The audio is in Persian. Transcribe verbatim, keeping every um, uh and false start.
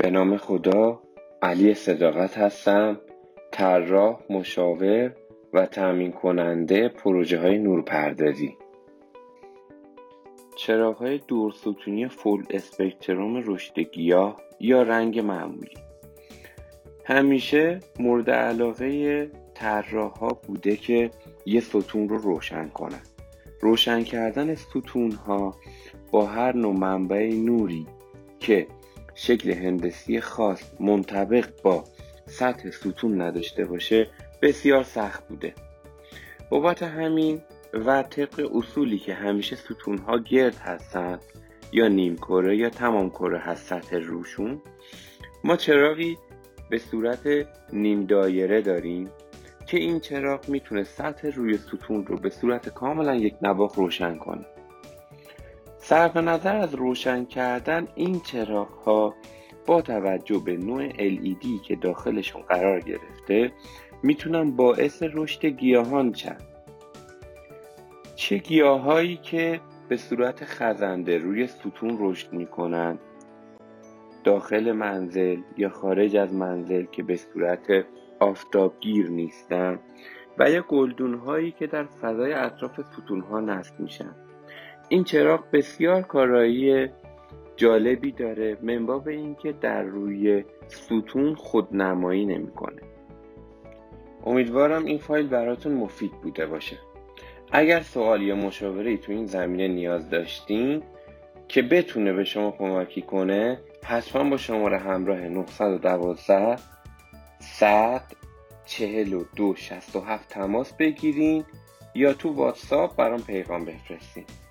به نام خدا، علی صداقت هستم، طراح، مشاور و تامین کننده پروژه های نورپردازی. چراغ‌های دورستونی فول اسپکتروم رشد گیاه یا رنگ معمولی همیشه مورد علاقه طراح‌ها بوده که یه ستون رو روشن کنن. روشن کردن ستون‌ها با هر نوع منبع نوری که شکل هندسی خاص منطبق با سطح ستون نداشته باشه بسیار سخت بوده. بابت همین و طبق اصولی که همیشه ستون‌ها گرد هستن یا نیم کره یا تمام کره هست سطح روشون، ما چراغی به صورت نیم دایره داریم که این چراغ میتونه سطح روی ستون رو به صورت کاملا یک نواخت روشن کنه. صرف نظر از روشن کردن این چراغ ها با توجه به نوع ال ای دی که داخلشون قرار گرفته میتونن باعث رشد گیاهان شن. چه گیاهایی که به صورت خزنده روی ستون رشد میکنن، داخل منزل یا خارج از منزل که به صورت آفتابگیر نیستن، و یا گلدون هایی که در فضای اطراف ستون ها نصب میشن. این چراغ بسیار کارایی جالبی داره، من باب اینکه در روی ستون خودنمایی نمیکنه. امیدوارم این فایل براتون مفید بوده باشه. اگر سوال یا مشاوره‌ای تو این زمینه نیاز داشتین که بتونه به شما کمکی کنه، حتما با شماره همراه نه یک دو صد چهل و دو شصت و هفت تماس بگیرین یا تو واتساپ برام پیغام بفرستین.